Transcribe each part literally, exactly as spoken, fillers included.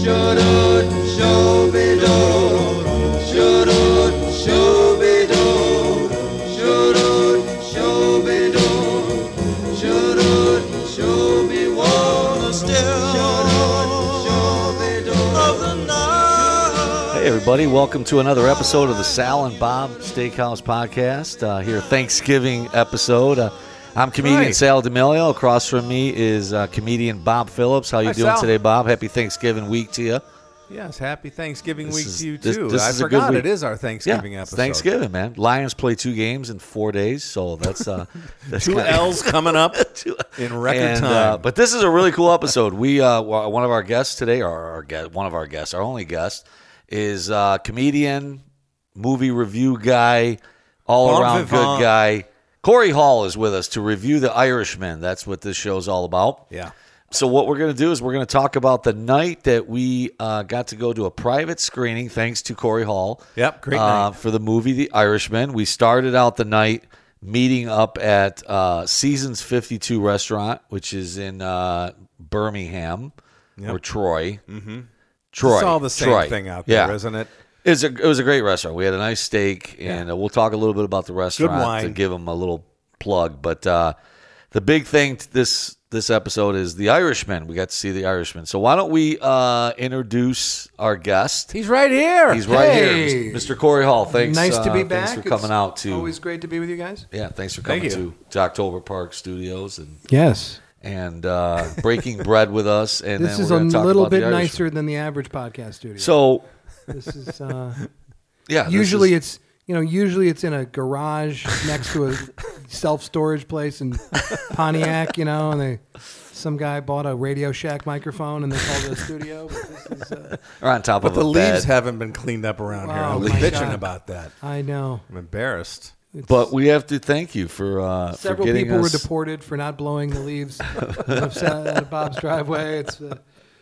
Everybody, welcome to another episode of the Sal and Bob Steakhouse Podcast. Uh, here, Thanksgiving episode. Uh, I'm comedian right. Sal D'Amelio. Across from me is uh, comedian Bob Phillips. How you Hi, doing Sal. today, Bob? Happy Thanksgiving week to you. Yes, happy Thanksgiving This week is- to you this- too. this I is a good forgot week. it is our Thanksgiving yeah, it's episode. Thanksgiving, man. Lions play two games in four days, so that's uh, that's Two kinda- L's coming up Two- in record and, time. Uh, but this is a really cool episode. We uh, one of our guests today, or our guest, one of our guests, our only guest, is uh, comedian, movie review guy, all Bon around vivant. good guy. Corey Hall is with us to review The Irishman. That's what this show's all about. yeah. So what we're going to do is we're going to talk about the night that we uh, got to go to a private screening, thanks to Corey Hall. Yep, great uh, night. for the movie The Irishman. We started out the night meeting up at uh, Seasons fifty-two restaurant, which is in uh, Birmingham Yep. or Troy. Mm-hmm. Troy. It's all the same Troy. thing out there, yeah. isn't it? It was, a, it was a great restaurant. We had a nice steak, and Yeah. uh, we'll talk a little bit about the restaurant wine. to give them a little plug. But uh, the big thing to this this episode is The Irishman. We got to see The Irishman. So why don't we uh, introduce our guest? He's right here. He's right Hey. here, Mister Corey Hall. Thanks, Nice to uh, be thanks back. for coming It's out to. Always great to be with you guys. Yeah, thanks for Thank coming you. to, to October Park Studios and Yes. and uh, breaking bread with us. And This then is we're a gonna talk little about The bit Irishman. nicer than the average podcast studio. So this is uh, yeah, this usually is- it's you know usually it's in a garage next to a self storage place in Pontiac, you know, and they some guy bought a Radio Shack microphone and they called it a studio. But this is, uh, or on top But of the a leaves bed. haven't been cleaned up around here. Oh, I'm my bitching God. about that. I know. I'm embarrassed. It's- But we have to thank you for uh, for several getting people us. were deported for not blowing the leaves of Sa- out of Bob's driveway. It's uh,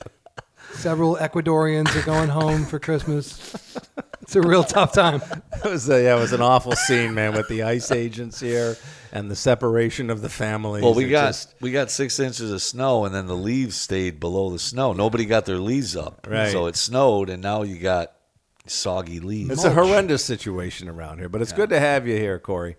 several Ecuadorians are going home for Christmas. It's a real tough time. It was a, yeah, it was an awful scene, man, with the ICE agents here and the separation of the families. Well, we It got just- we got six inches of snow, and then the leaves stayed below the snow. Nobody got their leaves up, Right. so it snowed, and now you got soggy leaves. it's a horrendous situation around here, but it's good to have you here, Corey.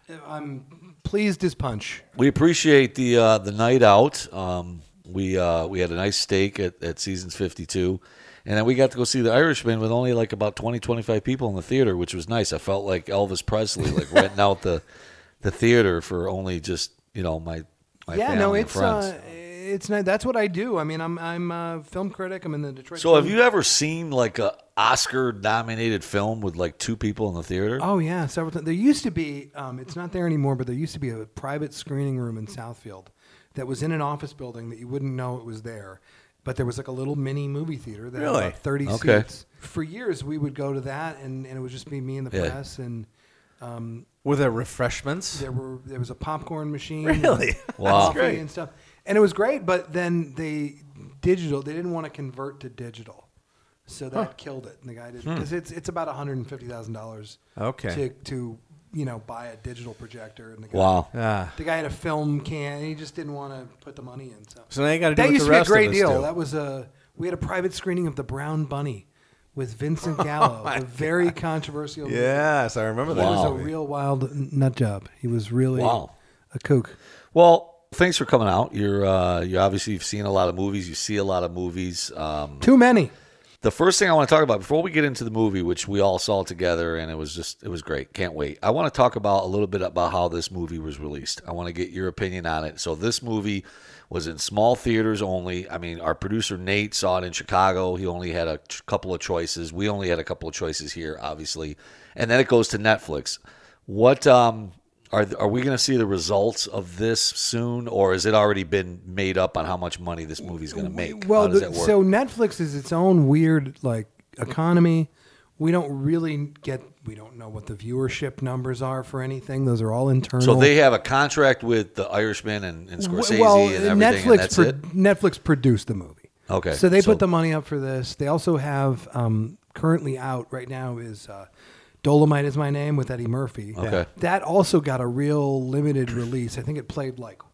I'm pleased as punch. We appreciate the uh, the night out. Um, we uh, we had a nice steak at, at Seasons fifty-two, and then we got to go see The Irishman with only like about twenty, twenty-five people in the theater, which was nice. I felt like Elvis Presley, like renting out the the theater for only just you know my my yeah, family no, and it's friends. uh, it's not. That's what I do. I mean, I'm I'm a film critic. I'm in the Detroit. So have Film- you ever seen like a Oscar nominated film with like two people in the theater? Oh yeah, several times. There used to be. Um, it's not there anymore, but there used to be a private screening room in Southfield that was in an office building that you wouldn't know it was there. But there was like a little mini movie theater that Really? had about thirty Okay. seats. For years, we would go to that, and, and it would just be me and the Yeah. press, and um, Were there refreshments? there were there was a popcorn machine. Really? Wow. Coffee Great. and stuff, and it was great. But then they digital. They didn't want to convert to digital, so that killed it. And the guy did Hmm. because it's it's about one hundred and fifty thousand dollars. Okay. To to you know buy a digital projector, and the guy, Wow. Ah. the guy had a film can, and he just didn't want to put the money in. So, So now you got to do that what used the to be a rest great of us deal. do. That was a we had a private screening of The Brown Bunny with Vincent Gallo, a very controversial. movie. Yes, I remember that. It was a movie. real wild n- nut job. He was really Wow. a kook. Well, thanks for coming out. You're uh, you obviously you've seen a lot of movies. You see a lot of movies. Um, Too many. the first thing I want to talk about before we get into the movie, which we all saw together, and it was just it was great. Can't wait. I want to talk about a little bit about how this movie was released. I want to get your opinion on it. So this movie was in small theaters only. I mean, our producer Nate saw it in Chicago. He only had a ch- couple of choices. We only had a couple of choices here, obviously. And then it goes to Netflix. What um, are are we going to see the results of this soon, or has it already been made up on how much money this movie's going to make? Well, how does the- that work? so Netflix is its own weird like economy. We don't really get. We don't know what the viewership numbers are for anything. Those are all internal. So they have a contract with the Irishman and, and Scorsese well, and everything, Netflix and that's pro- it? Netflix produced the movie. Okay. So they So- put the money up for this. They also have um, currently out right now is uh, Dolomite Is My Name with Eddie Murphy. Okay. That also got a real limited release. I think it played like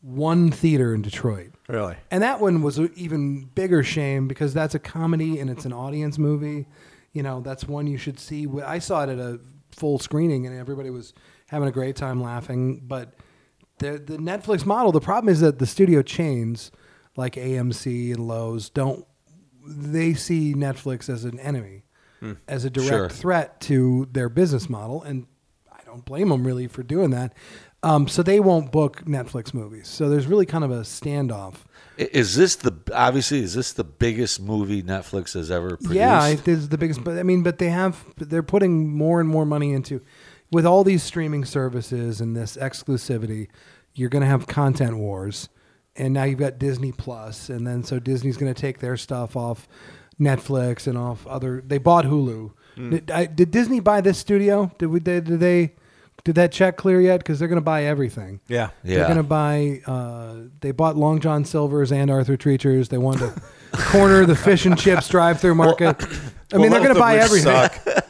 one theater in Detroit. Really? And that one was an even bigger shame because that's a comedy and it's an audience movie. You know, that's one you should see. I saw it at a full screening and everybody was having a great time laughing. But the the Netflix model, the problem is that the studio chains like A M C and Lowe's don't, they see Netflix as an enemy, hmm. as a direct Sure. threat to their business model. And I don't blame them really for doing that. Um, so they won't book Netflix movies. So there's really kind of a standoff. Is this the obviously? Is this the biggest movie Netflix has ever produced? Yeah, it is the biggest. But I mean, but they have they're putting more and more money into with all these streaming services and this exclusivity. You're going to have content wars, and now you've got Disney Plus, and then so Disney's going to take their stuff off Netflix and off other. They bought Hulu. Mm. Did, I, did Disney buy this studio? Did we? Did, did they? Did that check clear yet? Because they're going to buy everything. Yeah. Yeah. They're going to buy, uh, they bought Long John Silver's and Arthur Treacher's. They wanted to corner the fish and chips drive-through market. Well, I mean, well, they're going to buy everything.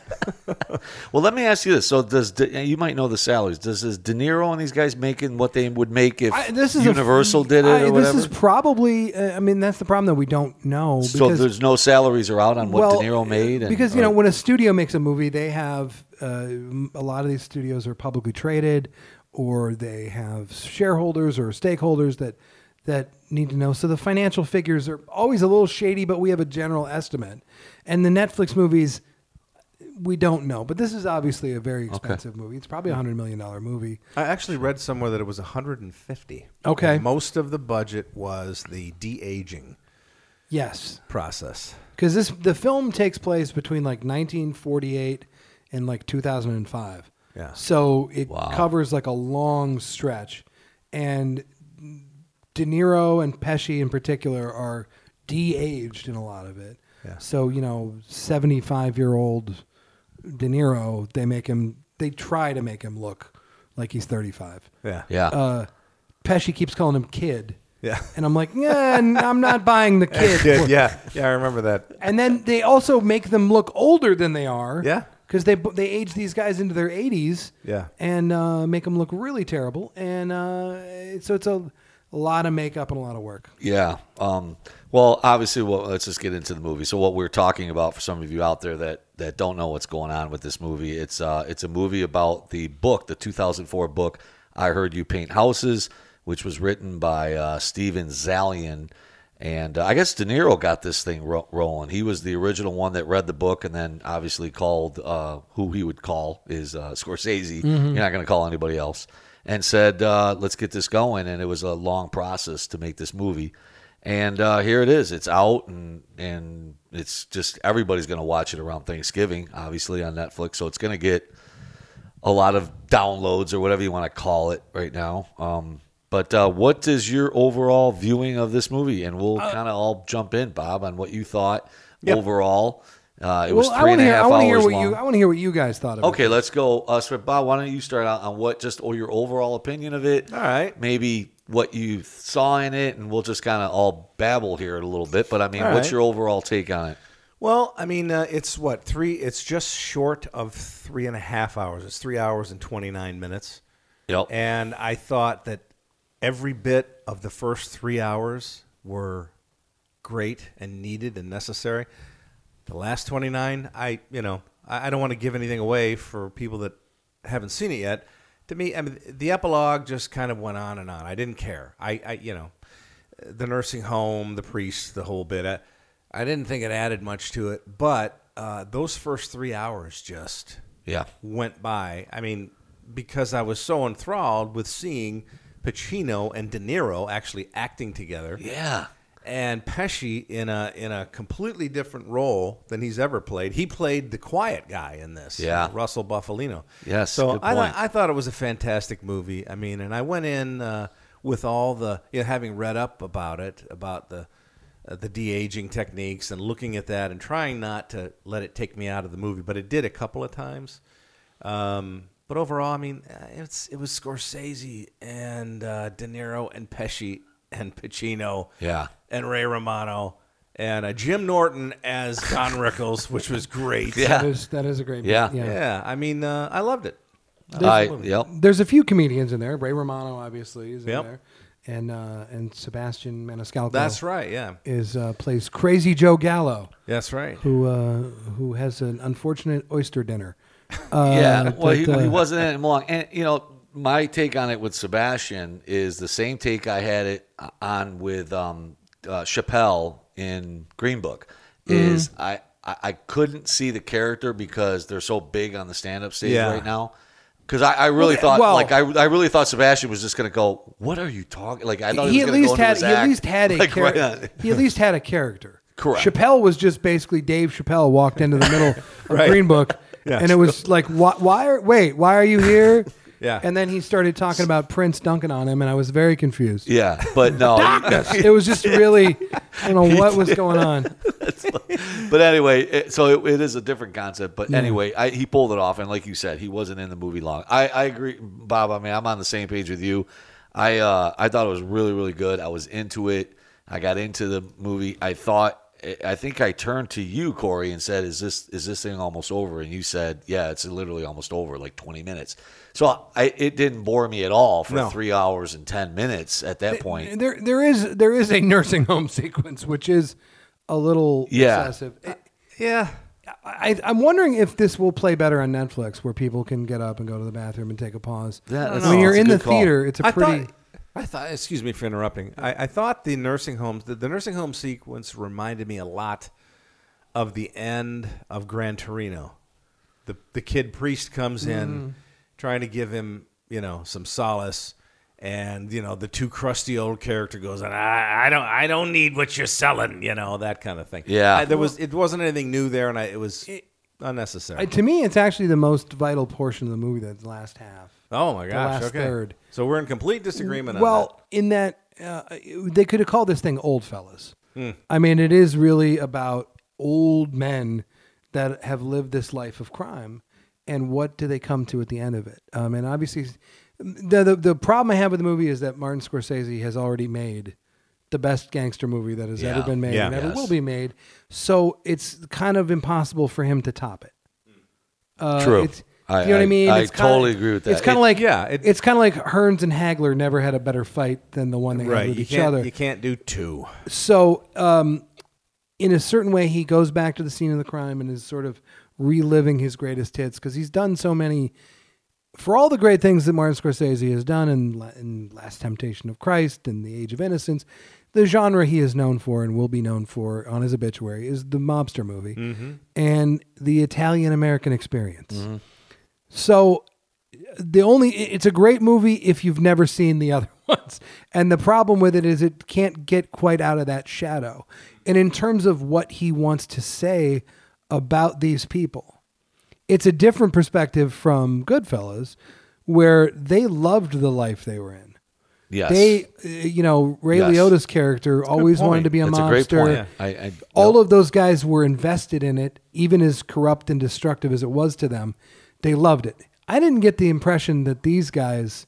Well, let me ask you this. So does De, you might know the salaries. Does is De Niro and these guys making what they would make if I, this is Universal a, did it I, or whatever? This is probably, uh, I mean, that's the problem that we don't know. So because, there's no salaries are out on what well, De Niro made? And, because, you or, know, when a studio makes a movie, they have, uh, a lot of these studios are publicly traded or they have shareholders or stakeholders that that need to know. So the financial figures are always a little shady, but we have a general estimate. And the Netflix movies, we don't know. But this is obviously a very expensive okay. movie. It's probably a one hundred million dollars movie. I actually read somewhere that it was one hundred fifty. Okay. And most of the budget was the de-aging yes. process. Because this the film takes place between like nineteen forty-eight and like two thousand five. Yeah. So it wow. covers like a long stretch. And De Niro and Pesci in particular are de-aged in a lot of it. Yeah. So, you know, seventy-five-year-old De Niro, they make him, they try to make him look like he's thirty-five. Yeah. Yeah. Uh, Pesci keeps calling him kid. Yeah. And I'm like, yeah, I'm not buying the kid. Kid, yeah. Yeah, I remember that. And then they also make them look older than they are. Yeah. Because they they age these guys into their eighties. Yeah. And uh, make them look really terrible. And uh, so it's a, a lot of makeup and a lot of work. Yeah. Um, well, obviously, well, let's just get into the movie. So what we're talking about for some of you out there that, that don't know what's going on with this movie, it's uh, it's a movie about the book, the two thousand four book, I Heard You Paint Houses, which was written by uh, Steven Zaillian. And uh, I guess De Niro got this thing ro- rolling. He was the original one that read the book and then obviously called uh, who he would call is uh, Scorsese. Mm-hmm. You're not going to call anybody else. And said, uh, let's get this going. And it was a long process to make this movie. And uh, here it is. It's out, and and it's just everybody's going to watch it around Thanksgiving, obviously, on Netflix. So it's going to get a lot of downloads or whatever you want to call it right now. Um, but uh, what is your overall viewing of this movie? And we'll uh, kind of all jump in, Bob, on what you thought yep. overall. Uh, it well, was three and a hear, half I hours hear what long. You, I want to hear what you guys thought of okay, it. Okay, let's go. Uh, so Bob, why don't you start out on what just or your overall opinion of it? All right. Maybe what you saw in it, and we'll just kind of all babble here a little bit. But I mean, all what's right. your overall take on it? Well, I mean, uh, it's what three? It's just short of three and a half hours. It's three hours and twenty-nine minutes. Yep. And I thought that every bit of the first three hours were great and needed and necessary. The last twenty-nine, I you know, I, I don't want to give anything away for people that haven't seen it yet. To me, I mean, the epilogue just kind of went on and on. I didn't care. I, I you know, the nursing home, the priest, the whole bit. I, I didn't think it added much to it, but uh, those first three hours just yeah went by. I mean, because I was so enthralled with seeing Pacino and De Niro actually acting together. Yeah. And Pesci in a in a completely different role than he's ever played. He played the quiet guy in this. Yeah. Russell Buffalino. Yes, So good I, point. th- I thought it was a fantastic movie. I mean, and I went in uh, with all the, you know, having read up about it, about the uh, the de-aging techniques and looking at that and trying not to let it take me out of the movie. But it did a couple of times. Um, but overall, I mean, it's it was Scorsese and uh, De Niro and Pesci and Pacino, yeah, and Ray Romano, and uh, Jim Norton as Don Rickles, which was great. Yeah. That is, that is a great Yeah. movie. Yeah. yeah. I mean, uh, I loved it. I, yep. There's a few comedians in there. Ray Romano, obviously, is in Yep. there. and uh, and Sebastian Maniscalco. That's right. Yeah. Is uh, plays Crazy Joe Gallo, That's right. who uh, who has an unfortunate oyster dinner. Uh, yeah, well, but, he, uh, he wasn't in it long. And, you know, my take on it with Sebastian is the same take I had it on with um, uh, Chappelle in Green Book. Is Mm-hmm. I, I, I couldn't see the character because they're so big on the stand-up stage Yeah. right now. Because I, I really Well, thought, well- like, I, I really thought Sebastian was just going to go, what are you talking? Like, I thought he, he was at going to go least into had his he at act, least had a like, right character. on- He at least had a character. Correct. Chappelle was just basically Dave Chappelle walked into the middle of Right. Green Book, Yeah, and it was like, why, why are wait, why are you here? Yeah. And then he started talking about Prince dunking on him, and I was very confused. Yeah, but no. It was just really, I don't know what was going on. But anyway, it, so it, it is a different concept. But anyway, I, he pulled it off, and like you said, he wasn't in the movie long. I, I agree, Bob. I mean, I'm on the same page with you. I uh, I thought it was really, really good. I was into it. I got into the movie. I thought. I think I turned to you, Corey, and said, "Is this is this thing almost over?" And you said, "Yeah, it's literally almost over, like twenty minutes." So I, it didn't bore me at all for No. three hours and ten minutes at that point. There, there is there is a nursing home sequence, which is a little Yeah. excessive. It- Yeah. I, I'm wondering if this will play better on Netflix, where people can get up and go to the bathroom and take a pause. Yeah, that's- when you're that's a in the good call. theater, it's a I pretty. thought, I thought, excuse me for interrupting. I, I thought the nursing homes, the, the nursing home sequence reminded me a lot of the end of Gran Torino. The the kid priest comes in trying to give him, you know, some solace, and you know the too crusty old character goes, and I, I don't I don't need what you're selling, you know, that kind of thing. Yeah. I, there was it wasn't anything new there, and I, it was unnecessary. I- to me, it's actually the most vital portion of the movie. That last half. oh my the gosh! last okay, third. so we're in complete disagreement. Well, on in that uh, they could have called this thing "Old Fellas." Hmm. I mean, it is really about old men that have lived this life of crime, and what do they come to at the end of it? Um, and obviously, the, the the problem I have with the movie is that Martin Scorsese has already made the best gangster movie that has Yeah. ever been made Yeah. and ever Yes. will be made. So it's kind of impossible for him to top it. Uh, True. It's, I- you know what I I- mean? I It's kinda- totally agree with that. It's kind It- of like yeah, it- it's kind of like Hearns and Hagler never had a better fight than the one they that. had Right, with you each can't other. you can't do two. So, um, in a certain way, he goes back to the scene of the crime and is sort of reliving his greatest hits because he's done so many. For all the great things that Martin Scorsese has done in, La- in Last Temptation of Christ and The Age of Innocence, the genre he is known for and will be known for on his obituary is the mobster movie and the Italian-American experience. So the only it's a great movie if you've never seen the other ones. And the problem with it is it can't get quite out of that shadow. And in terms of what he wants to say about these people, it's a different perspective from Goodfellas, where they loved the life they were in. Yes. They, uh, you know, Ray Yes. Liotta's character always point. wanted to be a That's a mobster. great point. I, I, All of those guys were invested in it, even as corrupt and destructive as it was to them. They loved it. I didn't get the impression that these guys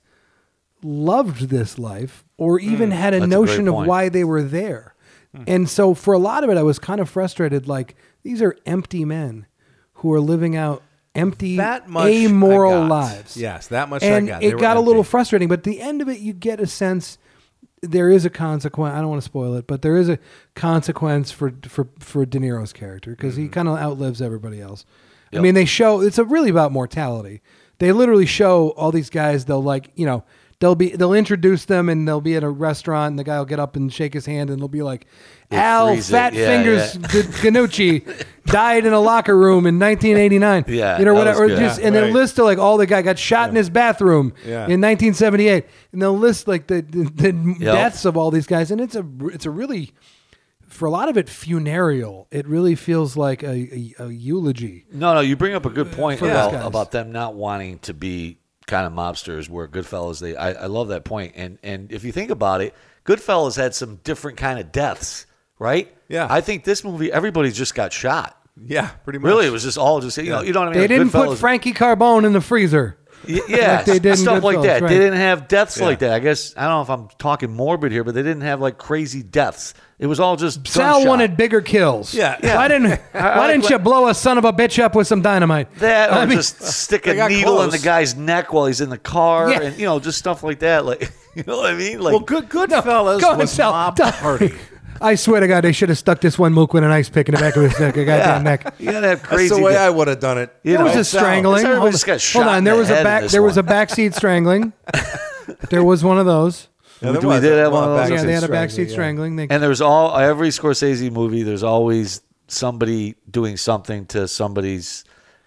loved this life or even had a That's a notion great of point. why they were there. And so for a lot of it, I was kind of frustrated. Like, these are empty men who are living out empty, That much I amoral got. lives. Yes, that much and I got. They it were got a little empty. frustrating. But at the end of it, you get a sense there is a consequence. I don't want to spoil it, but there is a consequence for for for De Niro's character because Mm-hmm. he kind of outlives everybody else. I Yep. mean, they show it's a really about mortality. They literally show all these guys. They'll like you know they'll be they'll introduce them and they'll be at a restaurant and the guy will get up and shake his hand and they'll be like, Al freeze it. Fat Yeah, Fingers yeah. G- Ganucci died in a locker room in nineteen eighty-nine. Yeah, you know that whatever. was Or good. just, Yeah, and they'll right. list like all the guy got shot in his bathroom Yeah. in nineteen seventy-eight, and they'll list like the the, the Yep. deaths of all these guys, and it's a it's a really for a lot of it funereal. It really feels like a, a, a eulogy. No, no, you bring up a good point For those about, guys. about them not wanting to be kind of mobsters where Goodfellas, they I, I love that point. And and if you think about it, Goodfellas had some different kind of deaths, right? Yeah. I think this movie, everybody just got shot. Yeah, pretty much. Really, it was just all just, you know, you know what I mean? They Like didn't put Goodfellas- Frankie Carbone in the freezer. Y- Yeah, Like they did in stuff like Goodfellas, that. right. They didn't have deaths Yeah. like that. I guess I don't know if I'm talking morbid here, but they didn't have like crazy deaths. It was all just Sal gunshot. wanted bigger kills. Yeah, yeah. Why didn't I Why like didn't what- you blow a son of a bitch up with some dynamite? that, or I mean- just stick a They got needle in close. the guy's neck while he's in the car, Yeah. and you know, just stuff like that. Like, you know what I mean? Like, Well, good Goodfellas Go ahead, was Sal. mob Tell- party. I swear to God, they should have stuck this one mook with an ice pick in the back of his neck. A goddamn neck. you gotta have That's crazy. the way death. I would have done it. You There was know, a Sal, strangling. everybody Hold, just got shot hold on, in there the was a head in back. this There was a one. backseat strangling. There was one of those. Yeah, there We- we was did a- have one of well, those. Yeah, they had a strangling, backseat yeah. strangling. They, And there's all every Scorsese movie. There's always somebody doing something to somebody's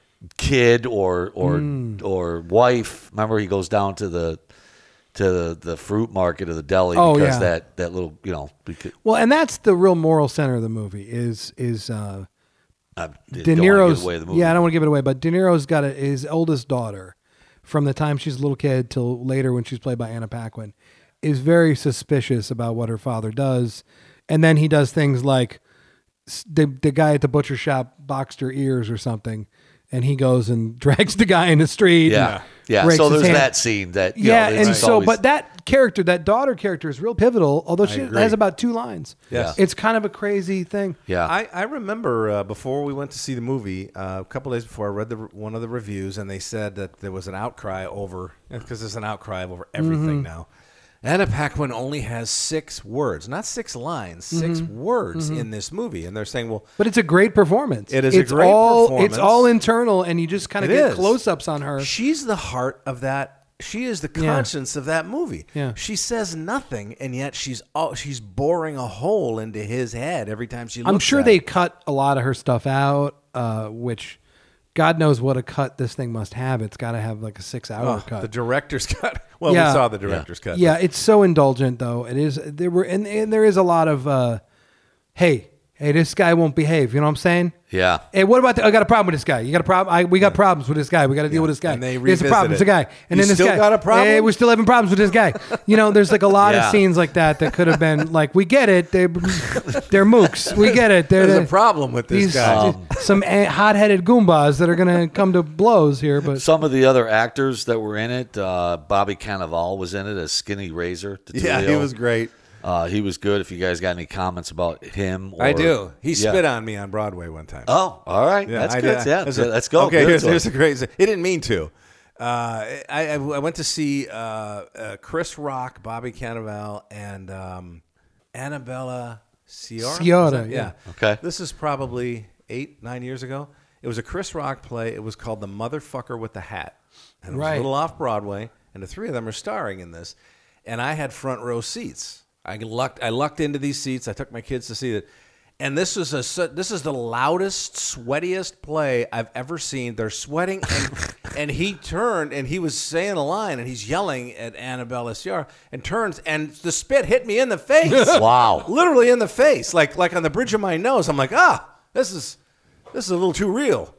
kid or or Hmm. or wife. Remember, he goes down to the to the, the fruit market or the deli Oh, because yeah. that that little you know. Because, well, and that's the real moral center of the movie. Is is uh, I De don't wanna Niro's? give away the movie. Yeah, I don't want to give it away, but De Niro's got a, his oldest daughter, from the time she's a little kid till later when she's played by Anna Paquin, is very suspicious about what her father does, and then he does things like s- the the guy at the butcher shop boxed her ears or something, and he goes and drags the guy in the street. Yeah, and yeah. breaks So his there's hand. that scene that you Yeah, know, and it's so, always- but that character, that daughter character, is real pivotal. Although she agree. has about two lines. Yes. It's kind of a crazy thing. yeah, I, I remember uh, before we went to see the movie, uh, a couple days before, I read the, one of the reviews, and they said that there was an outcry over, because there's an outcry over everything now. Anna Paquin only has six words, not six lines, six words in this movie. And they're saying, well, But it's a great performance. It is a it's great all, performance. It's all internal, and you just kind of It get is. close-ups on her. she's the heart of that. She is the Yeah. conscience of that movie. Yeah. She says nothing, and yet she's all, she's boring a hole into his head every time she looks I'm sure at they him. cut a lot of her stuff out, uh, which God knows what a cut this thing must have. It's got to have like a six-hour Oh, cut. the director's cut. Well, Yeah. we saw the director's cut. Yeah, it's so indulgent though. It is. There were and, and there is a lot of, uh, hey, hey, this guy won't behave. You know what I'm saying? yeah. Hey, what about? The, I got a problem with this guy. You got a problem? I, we got problems with this guy. We got to deal with this guy. And they There's a problem with revisit the it. guy. And You then this still guy. got a problem? Hey, we're still having problems with this guy. You know, there's like a lot Yeah. of scenes like that that could have been like, we get it. They, they're mooks. We get it. They're There's the- a problem with this these guy. some a- hot-headed goombas that are going to come to blows here. But Some of the other actors that were in it, uh, Bobby Cannavale was in it as Skinny Razor. yeah, he Tullio. was great. Uh, he was good. If you guys got any comments about him, or, I do. He Yeah. spit on me on Broadway one time. Oh, all right. that's I good. did. Yeah, That's a- let's go. Okay, Give it here's, to here's us. a great. He didn't mean to. Uh, I, I, I went to see uh, uh, Chris Rock, Bobby Cannavale, and um, Annabella Sciorra. Sciorra, Is that- yeah. Okay. This is probably eight, nine years ago. It was a Chris Rock play. It was called The Motherfucker with the Hat. And it was Right. a little off Broadway, and the three of them are starring in this. And I had front row seats. I lucked, I lucked into these seats. I took my kids to see it. And this is a su- this is the loudest, sweatiest play I've ever seen. They're sweating, and and he turned and he was saying a line, and he's yelling at Annabella Sciorra, and turns, and the spit hit me in the face. Wow. Literally in the face, like like on the bridge of my nose. I'm like, ah, this is this is a little too real.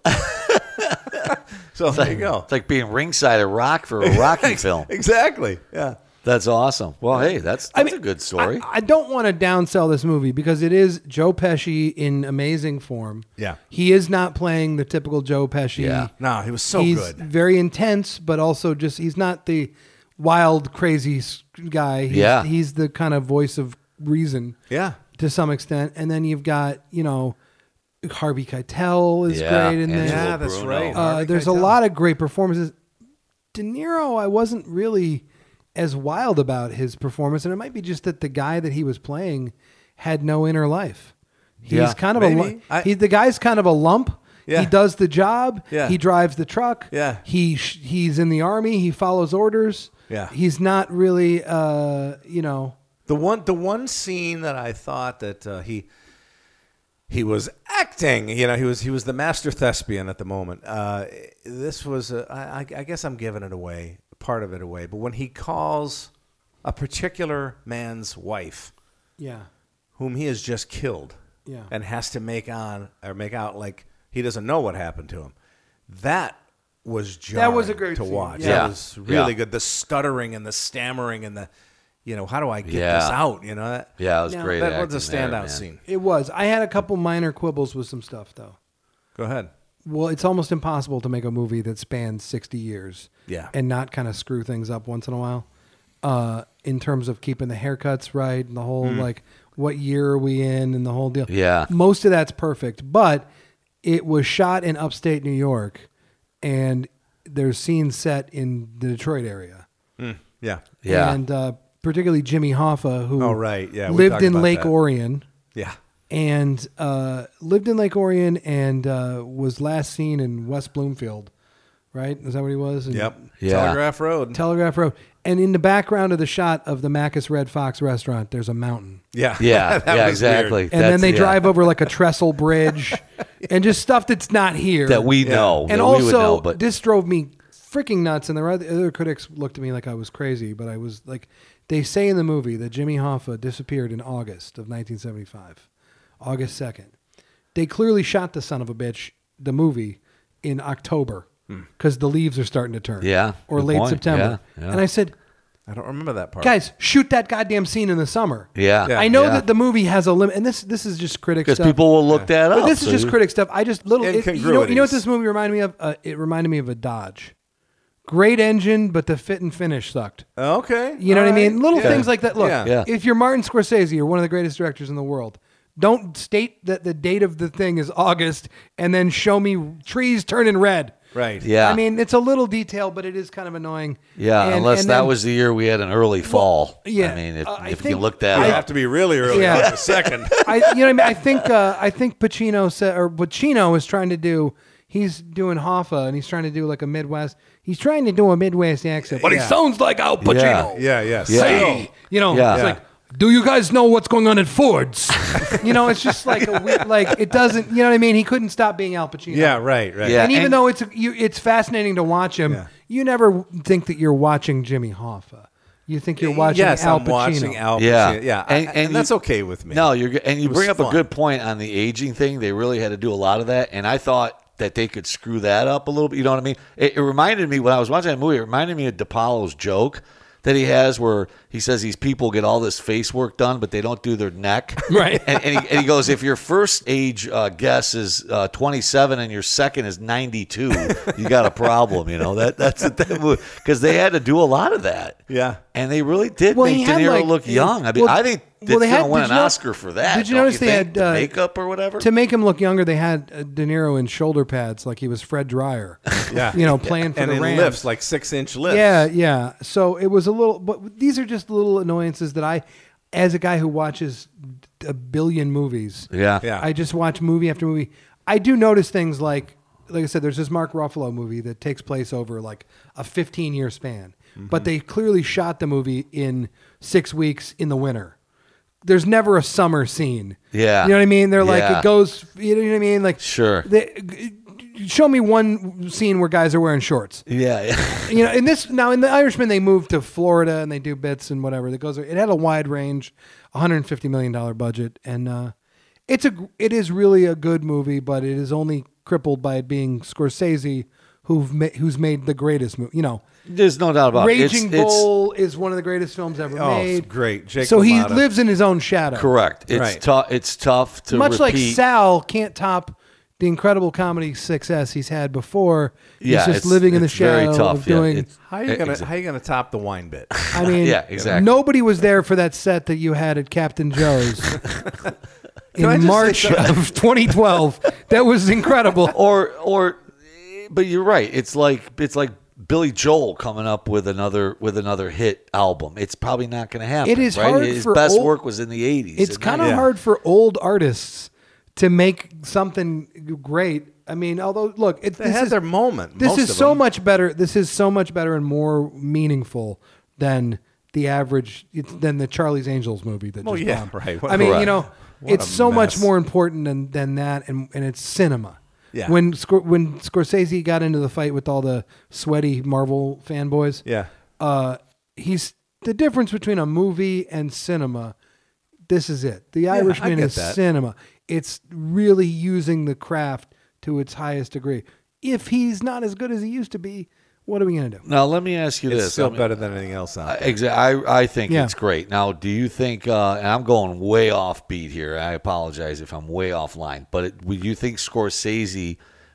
So there you go. It's like being ringside at Rock for a Rocky film. Exactly. Yeah. That's awesome. Well, hey, that's that's I mean, a good story. I, I don't want to downsell this movie because it is Joe Pesci in amazing form. Yeah. He is not playing the typical Joe Pesci. Yeah. No, he was so he's good. very intense, but also just he's not the wild, crazy s- guy. He's, Yeah. he's the kind of voice of reason Yeah. to some extent. And then you've got, you know, Harvey Keitel is Yeah, great in there. Angelo Yeah, that's Bruno. right. Uh, Harvey there's a Keitel. lot of great performances. De Niro, I wasn't really as wild about his performance, and it might be just that the guy that he was playing had no inner life. He's Yeah, kind of maybe. a lu- I- he, the guy's kind of a lump. Yeah. He does the job. Yeah. He drives the truck. Yeah. He sh- he's in the army. He follows orders. Yeah. He's not really, uh, you know. The one, the one scene that I thought that uh, he he was acting, you know, he was he was the master thespian at the moment. Uh, this was, uh, I, I guess I'm giving it away, part of it away. But when he calls a particular man's wife, Yeah. whom he has just killed, Yeah. and has to make on or make out like he doesn't know what happened to him, that was jarring That was a great to scene, watch. yeah. That Yeah. was really Yeah. good. The stuttering and the stammering and the, you know, how do I get Yeah. this out? You know, that, Yeah, it was Now, great. that was a acting there, standout man. scene. It was. I had a couple minor quibbles with some stuff though. Go ahead. well, it's almost impossible to make a movie that spans sixty years. Yeah. And not kind of screw things up once in a while. Uh, in terms of keeping the haircuts right and the whole Mm. like what year are we in and the whole deal. Yeah. Most of that's perfect, but it was shot in upstate New York, and there's scenes set in the Detroit area. Mm. Yeah. Yeah. And uh, particularly Jimmy Hoffa, who Oh, right. Yeah, we lived talked in about Lake that. Orion. Yeah. And uh, lived in Lake Orion and uh, was last seen in West Bloomfield, right? Is that what he was? And Yep. Yeah. Telegraph Road. Telegraph Road. And in the background of the shot of the Macus Red Fox restaurant, there's a mountain. yeah. Yeah, That yeah, was exactly. weird. And That's- then they yeah. drive over like a trestle bridge and just stuff that's not here. that we Yeah. know. and that also, we would know, but this drove me freaking nuts. And the other other critics looked at me like I was crazy, but I was like, they say in the movie that Jimmy Hoffa disappeared in August of nineteen seventy-five, August second. They clearly shot the son of a bitch, the movie, in October because the leaves are starting to turn. Yeah, Or good late point. September. Yeah, yeah. And I said, I don't remember that part. guys, shoot that goddamn scene in the summer. yeah, Yeah. I know yeah. that the movie has a limit, and this this is just critic because stuff. people will look that up. But this is so just you- critic stuff. I just little. It, you know, you know what Incongruities. this movie reminded me of? Uh, it reminded me of a Dodge. Great engine, but the fit and finish sucked. Okay. You know All what I mean? right. Little Yeah. things like that. Look, Yeah. Yeah. if you're Martin Scorsese, you're one of the greatest directors in the world. Don't state that the date of the thing is August and then show me trees turning red. Right. Yeah. I mean, it's a little detail, but it is kind of annoying. Yeah, And- unless and that then- was the year we had an early fall. yeah, I mean, if, uh, I if you think- look that You up. have to be really early Yeah. on the second. I, you know what I mean? I think uh, I think Pacino said, or what Chino is trying to do. He's doing Hoffa, and he's trying to do like a Midwest. He's trying to do a Midwest accent, but Yeah. he sounds like Al Pacino. Yeah, yeah. Yeah. Say, you know, Yeah. it's Yeah. like, do you guys know what's going on at Ford's? You know, it's just like a weird, like it doesn't. You know what I mean? He couldn't stop being Al Pacino. Yeah, right, right. Yeah. And even and- though it's you, it's fascinating to watch him. Yeah. You never think that you're watching Jimmy Hoffa. You think you're watching yes, Al I'm Pacino. watching Al Pacino. Yeah. Yeah, And- and, and that's you- okay with me. No, you're good. And you was bring up a fun. good point on the aging thing. They really had to do a lot of that, and I thought that they could screw that up a little bit. You know what I mean? It, it reminded me when I was watching that movie. It reminded me of DePaulo's joke that he has, where he says these people get all this face work done, but they don't do their neck. Right. And, and, he, and he goes, if your first age uh, guess is uh, twenty-seven and your second is ninety-two, you got a problem. You know that that's that because they had to do a lot of that. Yeah. And they really did Well, he make De had, Niro like- look young. I mean, well- I think well, it's they going had- to win did an you know- Oscar for that. did you don't notice they think? had, The uh, makeup or whatever? To make him look younger, they had uh, De Niro in shoulder pads like he was Fred Dryer. Yeah. You know, playing for and the in Rams. lifts, like six inch lifts. Yeah, yeah. So it was a little, but these are just little annoyances that I, as a guy who watches a billion movies, Yeah. Yeah. I just watch movie after movie. I do notice things like, like I said, there's this Mark Ruffalo movie that takes place over like a fifteen year span, but they clearly shot the movie in six weeks in the winter. There's never a summer scene. Yeah. You know what I mean? They're like, Yeah. it goes, you know what I mean? Like, Sure. They, show me one scene where guys are wearing shorts. Yeah. yeah. You know, in this now in the Irishman, they moved to Florida and they do bits and whatever. That goes. It had a wide range, one hundred fifty million dollar budget, and uh, it's a it is really a good movie, but it is only crippled by it being Scorsese, who've ma- who's made the greatest movie. You know, There's no doubt about Raging it. It's, Bull is one of the greatest films ever Oh, it's made. great. Jake so he LaMotta. lives in his own shadow. It's correct. It's Right. tough. It's tough to Much like repeat. Sal can't top the incredible comedy success he's had before. Yeah, he's just it's- living in the it's very shadow tough, of yeah. doing. It's- How you gonna Exa- how you gonna top the wine bit? I mean, Yeah, exactly. Nobody was there for that set that you had at Captain Joe's I in just say March something? of twenty twelve. That was incredible. or or, but you're right. It's like it's like Billy Joel coming up with another with another hit album. It's probably not going to happen. It is right? hard His for best old- work was in the eighties. It's and kind of Yeah. hard for old artists to make something great. I mean, although look, it, They this had is their moment. this most is of so them. much better. This is so much better and more meaningful than the average it's, than the Charlie's Angels movie that Oh, just yeah, bombed. right. What- I mean, you Correct. know, What it's a so much mess. more important than than that, and and it's cinema. Yeah. When Scor- when Scorsese got into the fight with all the sweaty Marvel fanboys, Yeah. uh, he's the difference between a movie and cinema. This is it. The I Irishman get is that. cinema. It's really using the craft to its highest degree. If he's not as good as he used to be, what are we going to do? Now let me ask you It's this. still I mean, better than anything else out there. Exactly. I, I think Yeah. it's great. Now, do you think, uh, and I'm going way off beat here. I apologize if I'm way offline, but it, would you think Scorsese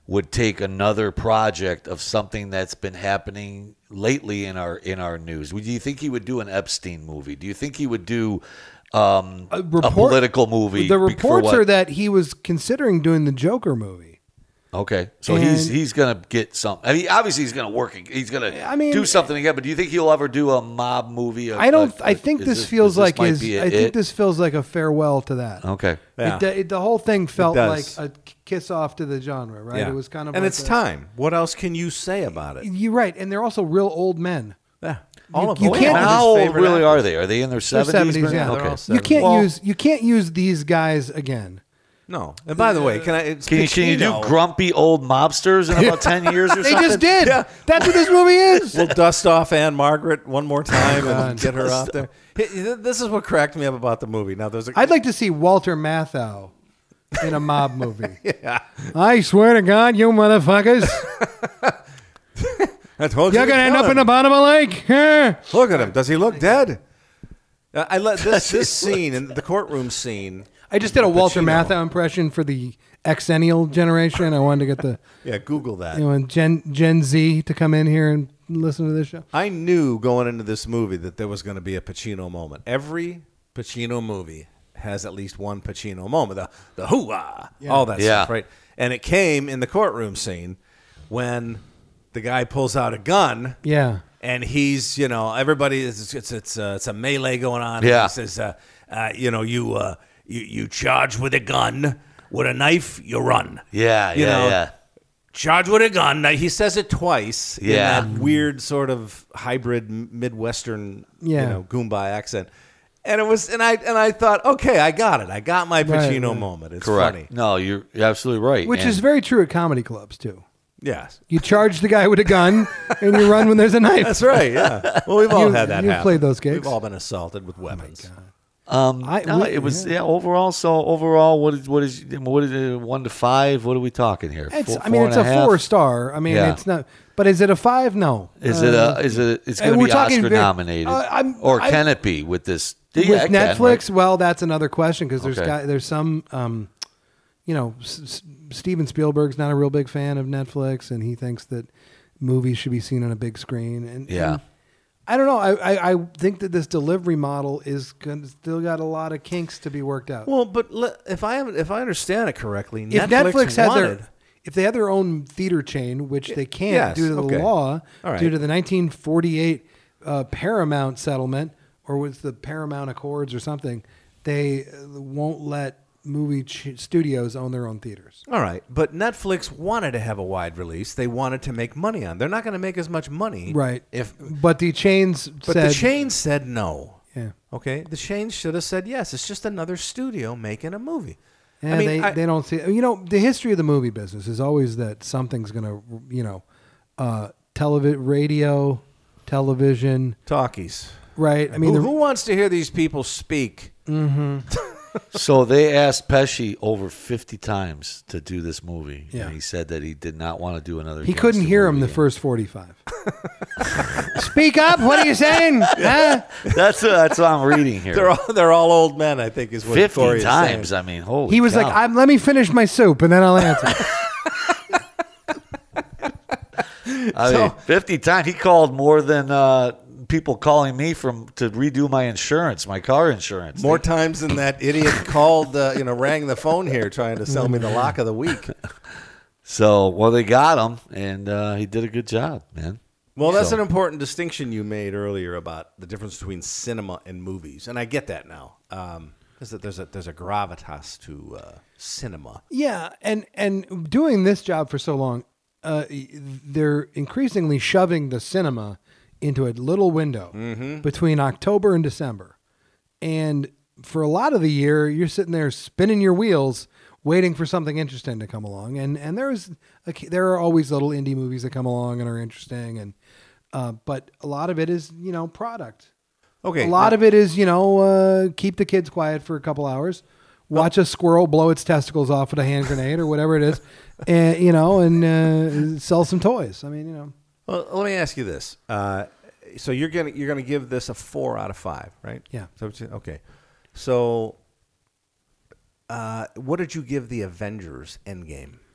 would take another project of something that's been happening lately in our in our news. Do you think he would do an Epstein movie? Do you think he would do um, a, report, a political movie? The reports are that he was considering doing the Joker movie. Okay, so And- he's he's gonna get some. I mean, obviously he's gonna work. He's gonna I mean- do something again. But do you think he'll ever do a mob movie? A- I don't. a- I think is this, feels this like might his. be I it? think this feels like a farewell to that. Okay. Yeah. It, d- it, the whole thing felt like does. a kiss off to the genre, right? Yeah. It was kind of and like it's a- time. What else can you say about it? You're right, and they're also real old men. Yeah. All You- of you them. can't- All his How old favorite really actors. are they? Are they in their They're seventies? seventies, yeah. They're Okay. all You seventies. can't Well- use you can't use these guys again. No. And by the way, can I? It's Can you, can you do Pacino. grumpy old mobsters in about ten years or They something? just did. Yeah. That's what this movie is. We'll dust off Anne Margaret one more time God. and get her out there. Hey, This is what cracked me up about the movie. Now, there's a. I'd like to see Walter Matthau in a mob movie. Yeah. I swear to God, you motherfuckers, I told you you're to gonna end kill up him. in the bottom of the lake. Huh? Look at him. Does he look dead? Uh, I let this this scene in the courtroom scene. I just did a Walter Pacino. Matthau impression for the Xennial generation. I wanted to get the Yeah, Google that. you know Gen Gen Z to come in here and listen to this show. I knew going into this movie that there was going to be a Pacino moment. Every Pacino movie has at least one Pacino moment. The the hoo-ah, all that Yeah. stuff, right? And it came in the courtroom scene when the guy pulls out a gun. Yeah. And he's, you know, everybody is it's it's uh, it's a melee going on. And Yeah. he says, uh, uh, you know, you uh, you you charge with a gun, with a knife, you run. Yeah, You yeah, know, yeah. Charge with a gun. Now, he says it twice. Yeah. In that weird sort of hybrid Midwestern, Yeah. you know, Goomba accent. And it was, and I and I thought, okay, I got it. I got my Right, Pacino right. moment. It's Correct. funny. No, you're, you're absolutely right. Which And- is very true at comedy clubs too. Yes. You charge the guy with a gun and you run when there's a knife. That's right, yeah. Well, we've all You- had that you've happen. played those gigs. We've all been assaulted with weapons. Um, I- no, we- it was yeah. yeah. Overall, so overall, what is what is what is it, one to five? What are we talking here? It's, Four- I mean, four it's and a half? four star. I mean, Yeah. it's not. But is it a five? No. Is Uh, it a? Is it? It's and going to we're be talking Oscar very- nominated, uh, I'm- or I- can it be with this? with Yeah, it can, Netflix? right? Well, that's another question because there's Okay. guy, there's some, um, you know, S- S- Steven Spielberg's not a real big fan of Netflix, and he thinks that movies should be seen on a big screen. And Yeah. and I don't know. I, I, I think that this delivery model is gonna, still got a lot of kinks to be worked out. Well, but le- if I have, if I understand it correctly, if Netflix, Netflix had wanted, their if they had their own theater chain, which they can't Yes, due to the okay. law, All right. due to the nineteen forty-eight uh, Paramount settlement, or with the Paramount Accords or something, they uh, won't let movie ch- studios own their own theaters. all right, but Netflix wanted to have a wide release. They wanted to make money on. They're not going to make as much money, Right. If But the chains but said, the chain said no. yeah, Okay, the chain should have said yes. It's just another studio making a movie. yeah I mean, they, I- they don't see. You know, the history of the movie business is always that something's going to, you know, uh, television, radio, television, Talkies. right? I mean, who, the, who wants to hear these people speak? So they asked Pesci over fifty times to do this movie, Yeah. and he said that he did not want to do another. he couldn't gangster hear him movie. the first forty-five. Speak up! What are you saying? Huh? That's uh, that's what I'm reading here. They're all they're all old men. I think is what fifty Corey is times. saying. I mean, holy. He was cow. like, I'm, "Let me finish my soup, and then I'll answer." I mean, fifty times. He called more than uh, people calling me from to redo my insurance, my car insurance. More times than that idiot called, uh, you know, rang the phone here trying to sell me the lock of the week. So, well, they got him, and uh, he did a good job, man. Well, that's So- an important distinction you made earlier about the difference between cinema and movies, and I get that now. Um, is that there's a there's a gravitas to uh, cinema. Yeah, and and doing this job for so long, uh, they're increasingly shoving the cinema into a little window Mm-hmm. between October and December, and for a lot of the year, you're sitting there spinning your wheels, waiting for something interesting to come along. And and there's a, there are always little indie movies that come along and are interesting, and uh, but a lot of it is you know product. Okay, A lot now- of it is, you know, uh, keep the kids quiet for a couple hours, watch a squirrel blow its testicles off with a hand grenade or whatever it is, and you know, and uh, sell some toys. I mean, you know, Well, let me ask you this. Uh, so you're gonna you're gonna give this a four out of five, right? Yeah. So what you- okay. So, uh, what did you give the Avengers Endgame?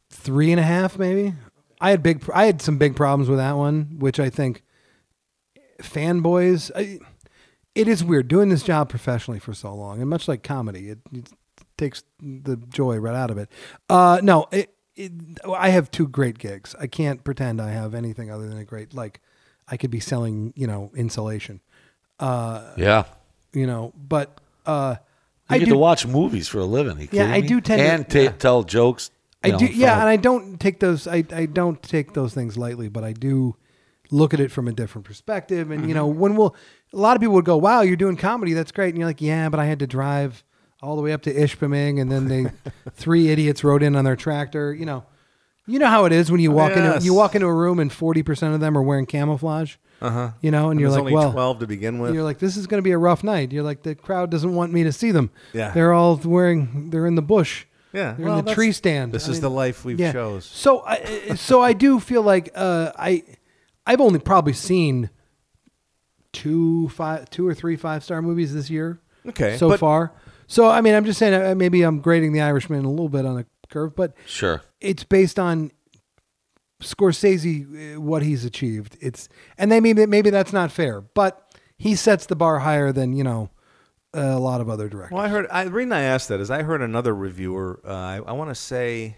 three and a half, maybe. I had big. I had some big problems with that one, which I think fanboys. I, it is weird doing this job professionally for so long, and much like comedy, it, it takes the joy right out of it. Uh, no, it, it, I have two great gigs. I can't pretend I have anything other than a great. Like, I could be selling, you know, insulation. Uh, yeah, you know, but uh, you I get do, to watch movies for a living. You Yeah, I me? do tend and to ta- yeah. tell jokes. I know, do, in yeah, front and of- I don't take those. I, I don't take those things lightly, but I do look at it from a different perspective. And you know, when we'll, a lot of people would go, "Wow, you're doing comedy. That's great." And you're like, "Yeah, but I had to drive all the way up to Ishpeming, and then they, three idiots rode in on their tractor." You know, you know how it is when you walk Yes. into you walk into a room and forty percent of them are wearing camouflage. Uh huh. You know, and, And you're there's like, only "Well." twelve to begin with. You're like, this is going to be a rough night. You're like, the crowd doesn't want me to see them. Yeah. They're all wearing. They're in the bush. Yeah, They're well, in the that's- tree stand. This I is mean, the life we've yeah. chose. So I, so I do feel like uh, I, I've only probably seen two five, two or three five star movies this year. Okay, So but- far, so I mean, I'm just saying uh, maybe I'm grading The Irishman a little bit on a curve, but Sure. it's based on Scorsese, uh, what he's achieved. It's and they maybe maybe that's not fair, but he sets the bar higher than you know a lot of other directors. Well, I heard. I, the reason I asked that is I heard another reviewer. Uh, I, I want to say,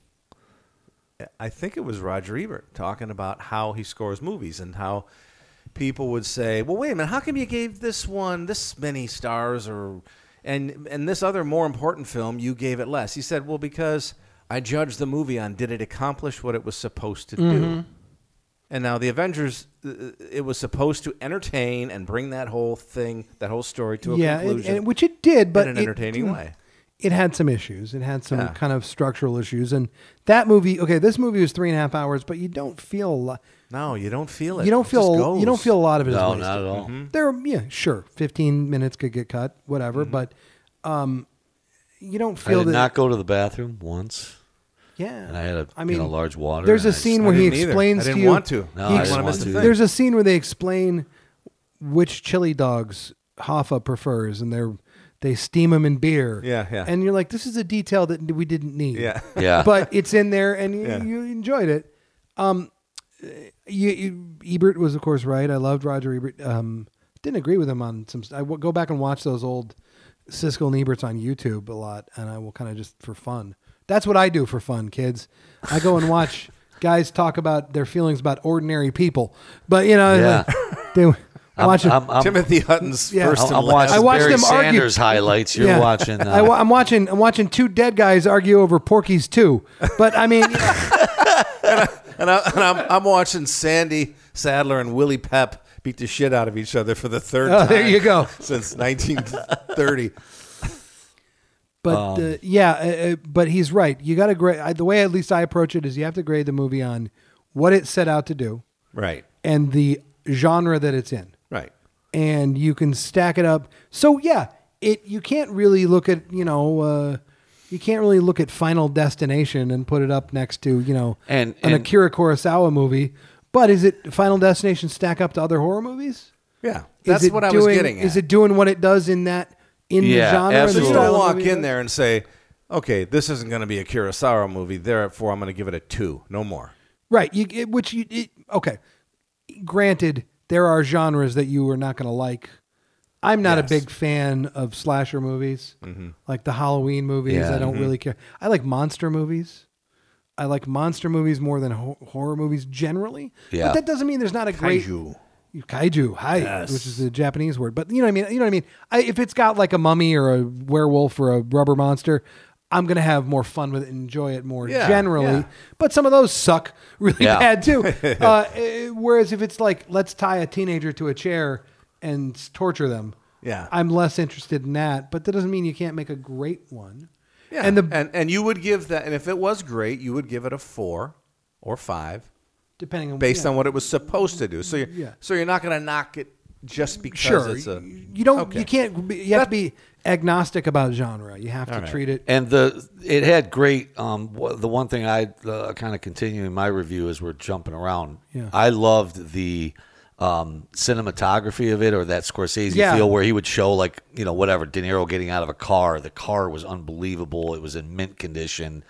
I think it was Roger Ebert talking about how he scores movies and how people would say, "Well, wait a minute, how come you gave this one this many stars, or and and this other more important film you gave it less?" He said, "Well, because I judged the movie on did it accomplish what it was supposed to do." And now the Avengers, uh, it was supposed to entertain and bring that whole thing, that whole story to a yeah, and, conclusion. and, which it did, but in an it- entertaining way. It had some issues. It had some Yeah. kind of structural issues, and that movie. Okay, this movie was three and a half hours, but you don't feel a lot. No, you don't feel it. You don't It feel. just You don't goes. feel a lot of it. is No, wasted. not at all. There, yeah, sure, fifteen minutes could get cut, whatever, but um, you don't I feel did that. not go to the bathroom once, yeah, and I had a I mean, you know, large water. There's a and I scene I where he didn't either. explains I to didn't you. want to. No, he I ex- didn't want to. to. There's a scene where they explain which chili dogs Hoffa prefers, and they're they steam them in beer. Yeah, yeah. And you're like, this is a detail that we didn't need. Yeah. Yeah. But it's in there, and you, Yeah. you enjoyed it. Um, you, you, Ebert was, of course, right. I loved Roger Ebert. Um, didn't agree with him on some. I w- go back and watch those old Siskel and Eberts on YouTube a lot, and I will kind of just for fun. That's what I do for fun, kids. I go and watch guys talk about their feelings about ordinary people. But you know, Yeah. like, they I'm, watch it. I'm, I'm, Timothy Hutton's Yeah. first I'm, and I'm last. watching I watched Barry them argue. Sanders highlights. You're Yeah. watching. Uh, I, wa- I'm watching. I'm watching two dead guys argue over Porky's two. But I mean, you know, and, I, and I'm, I'm watching Sandy Sadler and Willie Pep beat the shit out of each other for the third Oh, time. there you go. Since nineteen thirty. But Um, uh, yeah, uh, uh, but he's right. You got to grade. I, the way at least I approach it is you have to grade the movie on what it set out to do Right. and the genre that it's in, Right. and you can stack it up. So yeah, it you can't really look at you know uh, you can't really look at Final Destination and put it up next to you know And- an and- Akira Kurosawa movie. But is it Final Destination stack up to other horror movies? Yeah. Is That's it what I was doing- getting at. Is it doing what it does in that in Yeah, the genre? and So the you absolutely. don't style of walk movie? in there and say, okay, this isn't going to be a Kurosawa movie. Therefore, I'm going to give it a two. No more. Right. You, it, which you it, okay. Granted, there are genres that you are not going to like. I'm not Yes. a big fan of slasher movies, like the Halloween movies. Yeah. I don't really care. I like monster movies. I like monster movies more than ho- horror movies generally. Yeah. But that doesn't mean there's not a great Kaiju. kaiju, hi, Yes. which is a Japanese word. But you know what I mean. You know what I mean. I, if it's got like a mummy or a werewolf or a rubber monster, I'm gonna have more fun with it and enjoy it more Yeah, generally. yeah. But some of those suck really Yeah. bad too. uh, eh, whereas if it's like let's tie a teenager to a chair and s- torture them, Yeah. I'm less interested in that. But that doesn't mean you can't make a great one. Yeah. And the and, and you would give that, and if it was great, you would give it a four or five depending on based yeah. on what it was supposed to do. So you're, Yeah. so you're not going to knock it just because Sure, it's a. you don't. Okay. You can't. be- You have to be agnostic about genre. You have to All right. treat it. And the it had great. Um, wh- the one thing I uh, kind of continue in my review as we're jumping around. Yeah. I loved the um, cinematography of it, or that Scorsese Yeah. feel where he would show like you know whatever De Niro getting out of a car. The car was unbelievable. It was in mint condition.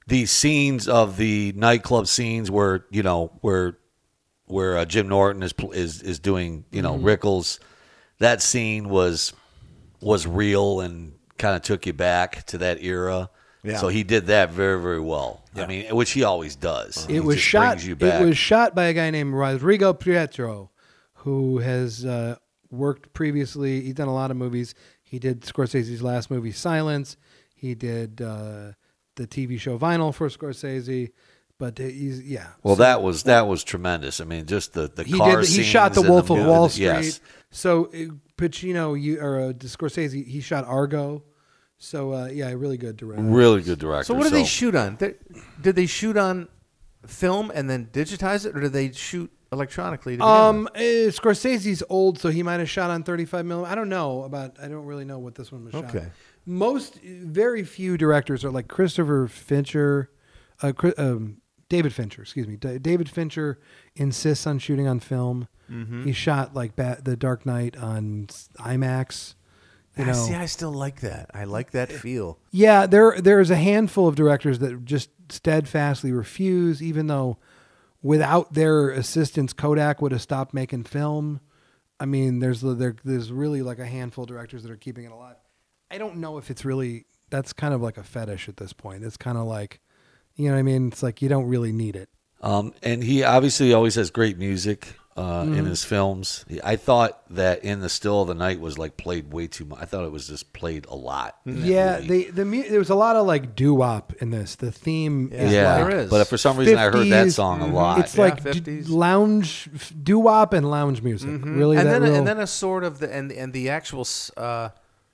the scenes of the nightclub scenes where you know where where uh, Jim Norton is pl- is is doing you know Mm-hmm. Rickles, that scene was was real and kind of took you back to that era. Yeah. So he did that very very well. I mean, which he always does. It He was just shot. brings you It back. was shot by a guy named Rodrigo Prieto, who has uh, worked previously. He's done a lot of movies. He did Scorsese's last movie, Silence. He did uh, the T V show Vinyl for Scorsese. But he's yeah. Well, So that was that was tremendous. I mean, just the the he car did. He scenes shot The and Wolf of movie- Wall Street. Yes. So uh, Pacino, you or uh, Scorsese, he shot Argo. So uh, yeah, really good director. Really good director. So what did they shoot on? Did, did they shoot on film and then digitize it, or did they shoot electronically? To begin Um, with? uh, Scorsese's old, so he might have shot on thirty-five millimeter. I don't know about. I don't really know what this one was shot. Okay. Most, very few directors are like Christopher Fincher, uh, Chri- um, David Fincher. Excuse me, D- David Fincher insists on shooting on film. Mm-hmm. He shot like Bat- The Dark Knight on s- IMAX. You Ah, know, see, I still like that. I like that feel. yeah, there there's a handful of directors that just steadfastly refuse, even though without their assistance, Kodak would have stopped making film. I mean, there's there, there's really like a handful of directors that are keeping it alive. I don't know if it's really that's kind of like a fetish at this point. It's kind of like, you know what I mean? It's like you don't really need it. Um, and he obviously always has great music uh, in his films. I thought that In the Still of the Night was like played way too much. I thought it was just played a lot. in that Yeah, movie. they the mu- there was a lot of like doo-wop in this. The theme is yeah, like there is. but for some reason I heard that fifties, song a mhm. lot. it's Yeah, like d- fifties. lounge doo wop and lounge music. Really, and that then real, and then a sort of the and and the actual s- uh,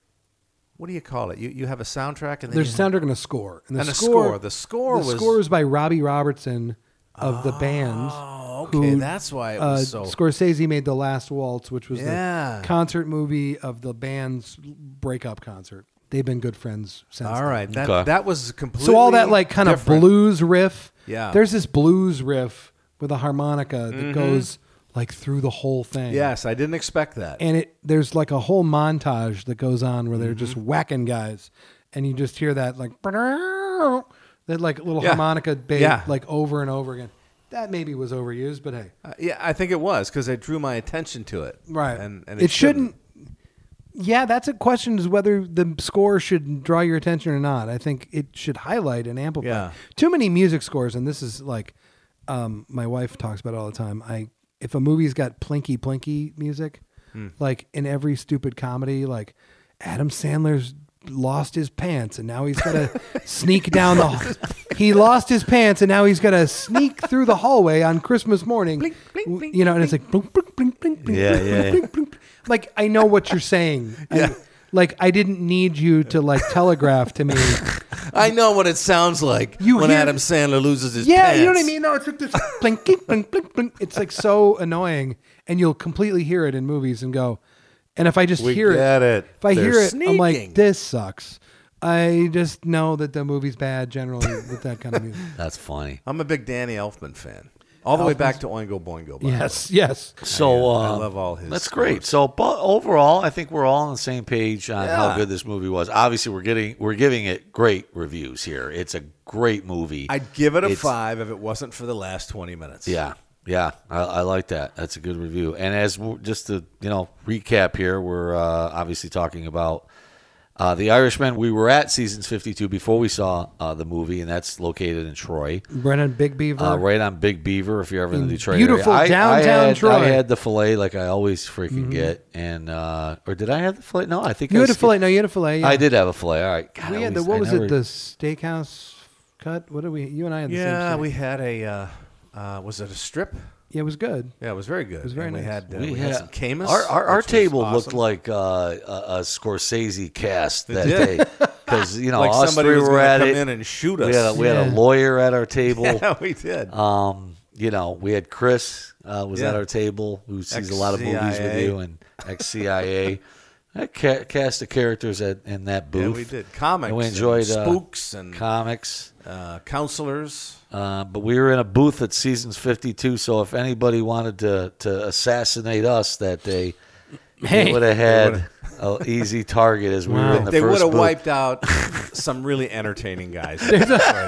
what do you call it? You you have a soundtrack and then there's you a soundtrack and a score. And the And a score, score. The score the was- score is by Robbie Robertson of the band. Oh, okay, that's why it was uh, so. Scorsese made The Last Waltz, which was Yeah. the concert movie of the band's breakup concert. They've been good friends since. All then. right, that Okay. that was completely So all that like kind of different. blues riff. Yeah. There's this blues riff with a harmonica that Mm-hmm. goes like through the whole thing. Yes, I didn't expect that. And it there's like a whole montage that goes on where they're just Mm-hmm. whacking guys, and you just hear that like that like little Yeah. harmonica bass Yeah. like over and over again. That maybe was overused, but hey, Uh, yeah, I think it was because it drew my attention to it. right? and, and it, shouldn't. Yeah, that's a question: is whether the score should draw your attention or not. I think it should highlight and amplify. Yeah. Too many music scores, and this is like, um, my wife talks about it all the time. I if a movie's got plinky plinky music, Hmm. like in every stupid comedy, like Adam Sandler's lost his pants and now he's got to sneak down the. He lost his pants and now he's got to sneak through the hallway on Christmas morning. Blink, blink, blink, you know, and it's like blink, blink, blink, blink, blink, Yeah, blink, yeah, blink, blink, blink. Like I know what you're saying. Yeah. I, like I didn't need you to like telegraph to me. I know what it sounds like You when hear- Adam Sandler loses his Yeah, pants. you know what I mean? No, it's like this blink, blink, blink, blink, blink. It's like so annoying, and you'll completely hear it in movies and go. And if I just We hear get it. if I They're hear it, I'm like, sneaking. this sucks. I just know that the movie's bad generally with that kind of music. That's funny. I'm a big Danny Elfman fan. All the way back to Oingo Boingo. By Yes, yes. So I uh, love all his That's scores. great. So, but overall, I think we're all on the same page on how Yeah. good this movie was. Obviously, we're getting we're giving it great reviews here. It's a great movie. I'd give it a It's- five if it wasn't for the last twenty minutes. Yeah, yeah, I, I like that. That's a good review. And as we're, just to you know recap here, we're uh, obviously talking about uh, The Irishman. We were at Seasons fifty-two before we saw uh, the movie, and that's located in Troy, Right on Big Beaver. uh, right on Big Beaver. If you're ever in the In Detroit beautiful area, I- downtown I had, Troy. I had the fillet like I always freaking get, and uh, or did I have the fillet? No, I think you I had a skipped- fillet. No, you had a fillet. Yeah. I did have a fillet. All right. God, We I had the always- what I was never- it? The steakhouse cut. What did we? You and I had the same. Yeah, steak. we had a. Uh, uh, was it a strip? Yeah, it was good. Yeah, it was very good. It was very and nice. We had uh, We we, had, had- some Camus. Our our, our which was table awesome. looked like uh, a, a Scorsese cast that did. day because you know like us somebody three was were gonna at come it. in and shoot us. We had a, we had a Yeah. lawyer at our table. yeah, we did. Um, you know, we had Chris uh, was Yeah. at our table who sees a lot of movies with ex-C I A. you and ex C I A. That ca- cast of characters at, in that booth. yeah, we did. Comics. And we enjoyed and uh, spooks and comics. uh, counselors. Uh, but we were in a booth at Seasons fifty-two, so if anybody wanted to, to assassinate us that day, Hey. they would have had an easy target as we were Wow. in the They would first have booth. wiped out some really entertaining guys. in the Detroit area.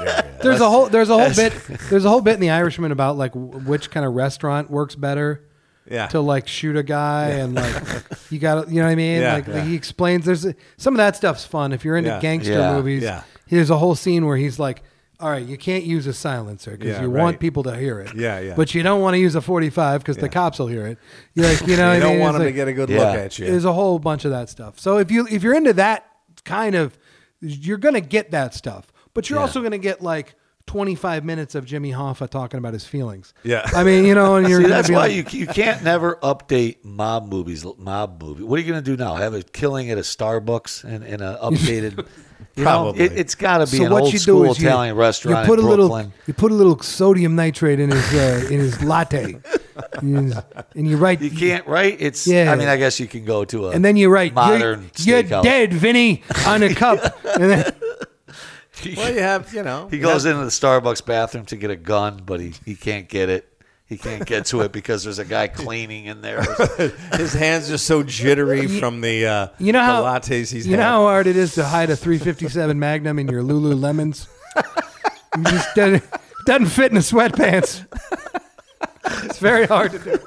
There's a whole there's a whole bit there's a whole bit in The Irishman about like w- which kind of restaurant works better Yeah. to like shoot a guy and like you got you know what I mean Yeah, like, yeah. like he explains there's a, some of that stuff's fun if you're into Yeah. gangster Yeah. movies. Yeah. There's a whole scene where he's like, all right, you can't use a silencer because Yeah, you right. want people to hear it. Yeah, yeah. But you don't want to use a forty-five because the cops will hear it. You're like, you know, You what I don't mean? want It's them to like- get a good Yeah. look at you. There's a whole bunch of that stuff. So if you if you're into that kind of, you're gonna get that stuff, but you're Yeah. also gonna get like twenty-five minutes of Jimmy Hoffa talking about his feelings. Yeah. I mean, you know, and you're See, gonna that's be why like, you you can't never update mob movies. Mob movie. What are you going to do now? Have a killing at a Starbucks and in an updated. You know, Probably. it, it's got to be so an what old you school do is you, Italian restaurant you put a in little Brooklyn. you put a little sodium nitrate in his uh, in his latte, and you write. You can't, right? It's. Yeah. I mean, I guess you can go to a. and then you write, modern "You're, you're steakhouse. dead, Vinny," on a cup, and then Well, you have, you know. He goes into the Starbucks bathroom to get a gun, but he, he can't get it. He can't get to it because there's a guy cleaning in there. His hands just so jittery from the uh, you know how the lattes he's you had. know how hard it is to hide a three fifty-seven Magnum in your Lululemons. You just doesn't, doesn't fit in the sweatpants. It's very hard to do.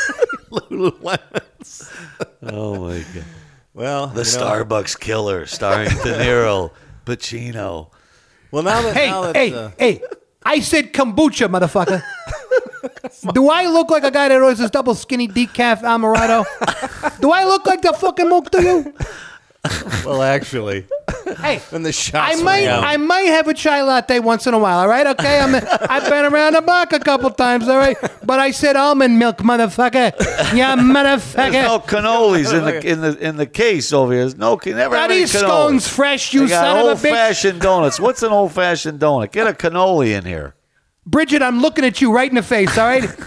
Lululemons. Oh my god! Well, The you know, Starbucks Killer, starring De Niro, Pacino. Well, now that Hey, now that, hey, uh, hey! I said kombucha, motherfucker. Do I look like a guy that orders his double skinny decaf amaretto? Do I look like the fucking mook to you? well, actually, Hey, and the shots I might, rang out. I might have a chai latte once in a while. All right, okay. I'm, I've been around the block a couple times. All right, but I said almond milk, motherfucker. Yeah, There's motherfucker. no cannolis in the in the in the case over here. There's no never Are have any these cannolis. scones fresh, you They got son of a old bitch? fashioned donuts. What's an old fashioned donut? Get a cannoli in here. Bridget, I'm looking at you right in the face. All right.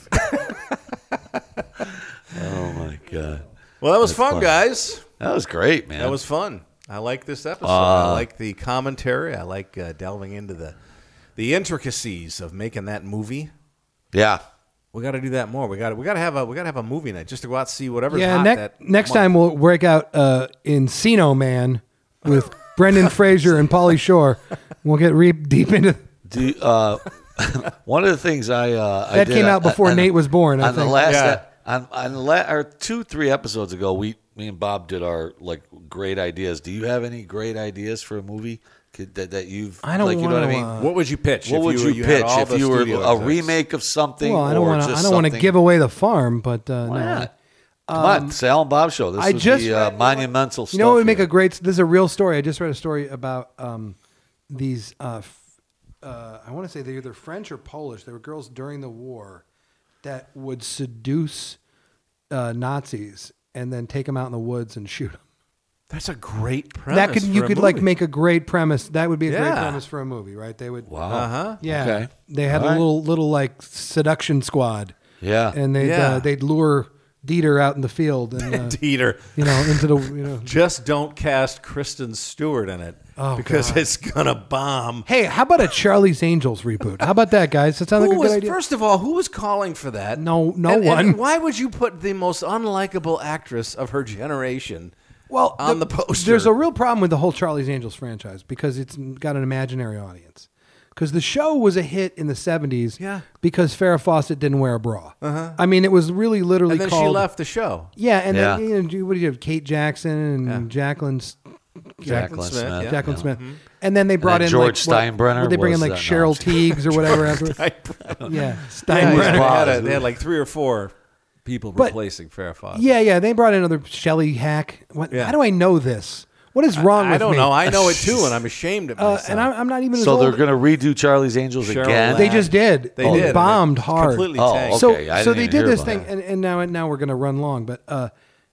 Oh my god, well, that was fun, funny. guys. that was great, man. That was fun. I like this episode. Uh, I like the commentary. I like uh, delving into the the intricacies of making that movie. yeah. We got to do that more. We got to we got to have a we got to have a movie night just to go out and see whatever's Yeah. hot Next that next month. time we'll break out uh, Encino Man with Brendan Fraser and Pauly Shore. We'll get re- deep into. Do you, uh, one of the things I uh, I That did came on- out before on- Nate was born, I On the think. last, Yeah. on, on the la- or two three episodes ago, we me and Bob did our like great ideas. Do you have any great ideas for a movie Could, that that you've? I don't like, you know what I wanna, mean. uh, What would you pitch? What if would you, you, you had pitch all if the you were studio a execs? remake of something? Well, I don't or want to. just I don't want to something- give away the farm, but uh, Why no. not? Come on, it's the Alan Bob Show. This I would just be uh, read- monumental stuff. You know what would make here. a great? This is a real story. I just read a story about um, these. Uh, f- uh, I want to say they're either French or Polish. They were girls during the war that would seduce uh, Nazis and then take them out in the woods and shoot them. That's a great premise. That could you for a could like movie. make a great premise. That would be a great Yeah. premise for a movie, right? They would. Wow. Uh-huh. Yeah. Okay. They had All a right. little little like seduction squad, Yeah. and they'd Yeah. uh, they'd lure Dieter out in the field and uh, Dieter. you know into the you know. Just don't cast Kristen Stewart in it Oh, because God. it's gonna bomb. Hey, how about a Charlie's Angels reboot? How about that, guys? That sounds like Who a good was, idea. first of all, who was calling for that? No, no And- and one. why would you put the most unlikable actress of her generation Well, on the, poster? There's a real problem with the whole Charlie's Angels franchise because it's got an imaginary audience. Because the show was a hit in the seventies Yeah. because Farrah Fawcett didn't wear a bra. Uh-huh. I mean, it was really literally and then called... she left the show. Yeah, and Yeah. then, you know, what do you have? Kate Jackson and Yeah. Jacqueline... S- Jacqueline Smith, Smith. yeah. Jacqueline Yeah. Smith. And then they brought then in George like, what- Steinbrenner what they bring in was like that- no, Cheryl I'm just Teagues or whatever. after. Yeah, Yeah, Steinbrenner. they, had a- Bob. they had like three or four people But- replacing Farrah Fawcett. Yeah, yeah. They brought in another Shelley Hack. What, Yeah. How do I know this? What is wrong I, with I don't me? know. I know it too, and I'm ashamed of Uh, myself. and I'm, I'm not even as So old. they're going to redo Charlie's Angels Cheryl again? They Ladd. just did. They Oh, did. and bombed it hard. Completely Oh, tanked. So, Okay, I so didn't they even did hear this about thing, that. and, and now now we're going to run long. But uh,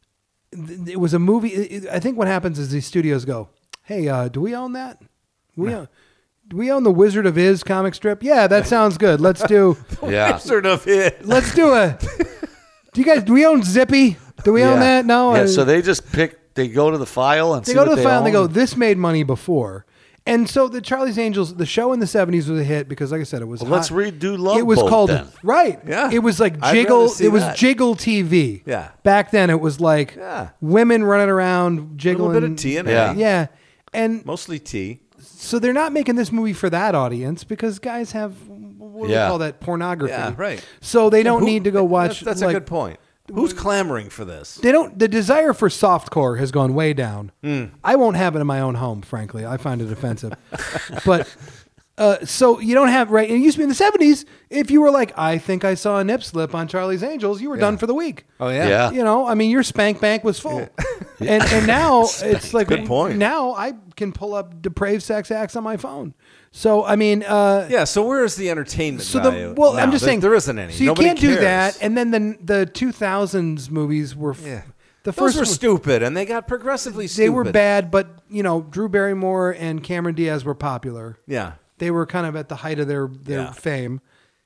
th- it was a movie. It, it- I think what happens is these studios go, "Hey, uh, do we own that? We own, do we own the Wizard of Iz comic strip? Yeah, that sounds good. Let's do Yeah. Wizard of it. let's do a. Do you guys? Do we own Zippy? Do we own Yeah. that? No. Yeah, Uh, so they just pick, they go to the file and They see go what to the they file and they go, own? this made money before. And so the Charlie's Angels, the show in the seventies was a hit because, like I said, it was Well, let's hot. redo Love It was Boat called, then. right. Yeah. It was like I'd Jiggle, rather see it was that. Jiggle T V. Yeah. Back then it was like Yeah. women running around A jiggling. little bit of T N A. Yeah. Yeah. And Mostly tea. so they're not making this movie for that audience because guys have what do Yeah. we call that pornography. Yeah, right. So they don't Who- need to go watch. That's, that's like, a good point. Who's clamoring for this? They don't. The desire for softcore has gone way down. Mm. I won't have it in my own home, frankly. I find it offensive. But uh, so you don't have right. It used to be in the seventies. If you were like, I think I saw a nip slip on Charlie's Angels, you were done for the week. Oh yeah. Yeah. You know, I mean, your spank bank was full, and and now it's like Good point. Now I can pull up depraved sex acts on my phone. So I mean, uh, Yeah. So where is the entertainment so value? the well, now? I'm just There- saying there isn't any. So you Nobody can't do cares. that. And then the the two thousands movies were f- Yeah. the Those first were one- stupid, and they got progressively stupid. They were bad, but you know, Drew Barrymore and Cameron Diaz were popular. Yeah. They were kind of at the height of their their Yeah. fame,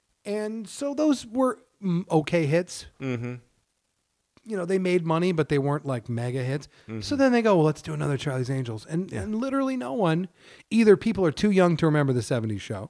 and so those were mm, okay hits. Mm-hmm. You know, they made money, but they weren't like mega hits. Mm-hmm. So then they go, well, let's do another Charlie's Angels, and and literally no one, either people are too young to remember the seventies show,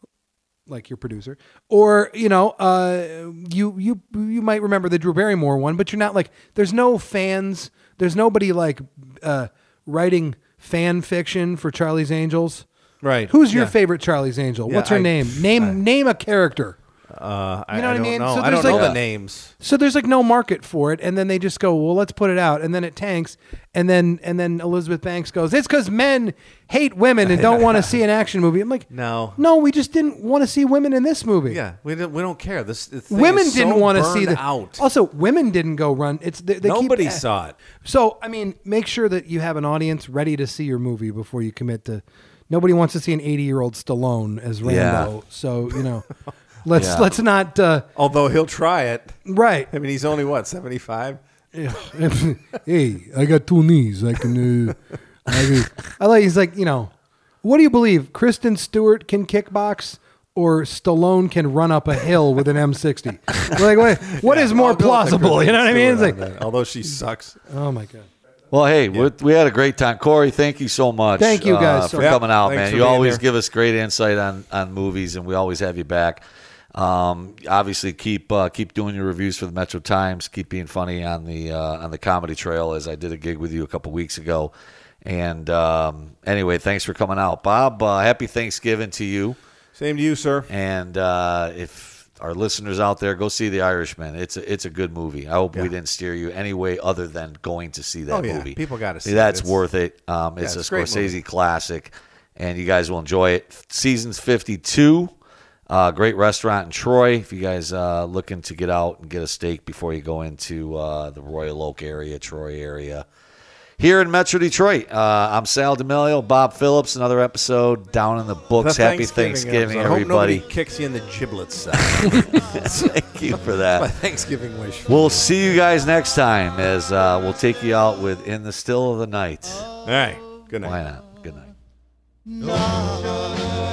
like your producer, or you know, uh, you you you might remember the Drew Barrymore one, but you're not like there's no fans, there's nobody like uh, writing fan fiction for Charlie's Angels. Right. Who's your Yeah. favorite Charlie's Angel? Yeah, What's her I- name? Name name a character. Uh, I, You know I what I don't mean? know. So I there's don't know like- the names. So there's like no market for it, and then they just go, well, let's put it out, and then it tanks, and then and then Elizabeth Banks goes, it's because men hate women and don't want to see an action movie. I'm like, No. no, we just didn't want to see women in this movie. Yeah, we don't. We don't care. This the thing Women is didn't so want to see burned the out. Also, women didn't go run. It's they, they Nobody keep, saw it. So I mean, make sure that you have an audience ready to see your movie before you commit to. Nobody wants to see an eighty-year-old Stallone as Rambo. Yeah. So you know, let's Yeah. let's not. Uh, Although he'll try it. right. I mean, he's only what seventy-five. Yeah. Hey, I got two knees. I can. Uh, I, can I like. He's like, you know, what do you believe? Kristen Stewart can kickbox, or Stallone can run up a hill with an M sixty? Like, what, what is more I'll go with the plausible? You Kristen know what I mean? It's Stewart like, on that, although she sucks. oh my god. Well, hey, we we had a great time. Corey, thank you so much. Thank you, guys, uh, so for much. coming out, Thanks man. for You being always here. give us great insight on, on movies, and we always have you back. Um, obviously, keep uh, keep doing your reviews for the Metro Times. Keep being funny on the uh, on the comedy trail, as I did a gig with you a couple weeks ago. And um, anyway, thanks for coming out, Bob. Uh, happy Thanksgiving to you. Same to you, sir. And uh, if our listeners out there, go see The Irishman. It's a, it's a good movie. I hope we didn't steer you any way other than going to see that Oh, yeah. movie. People gotta see it. That's It's- worth it. Um, it's Yeah, a it's a great Scorsese movie. classic, and you guys will enjoy it. Season's fifty-two. Uh, great restaurant in Troy. If you guys uh, looking to get out and get a steak before you go into uh, the Royal Oak area, Troy area. Here in Metro Detroit, uh, I'm Sal D'Amelio, Bob Phillips. Another episode down in the books. The Happy Thanksgiving, episode. I hope everybody. nobody kicks you in the giblets. Sal. Thank you for My that. Thanksgiving wish. We'll see you guys next time as uh, we'll take you out with In the Still of the Night. All right. Good night. Why not? Good night. La, la, la.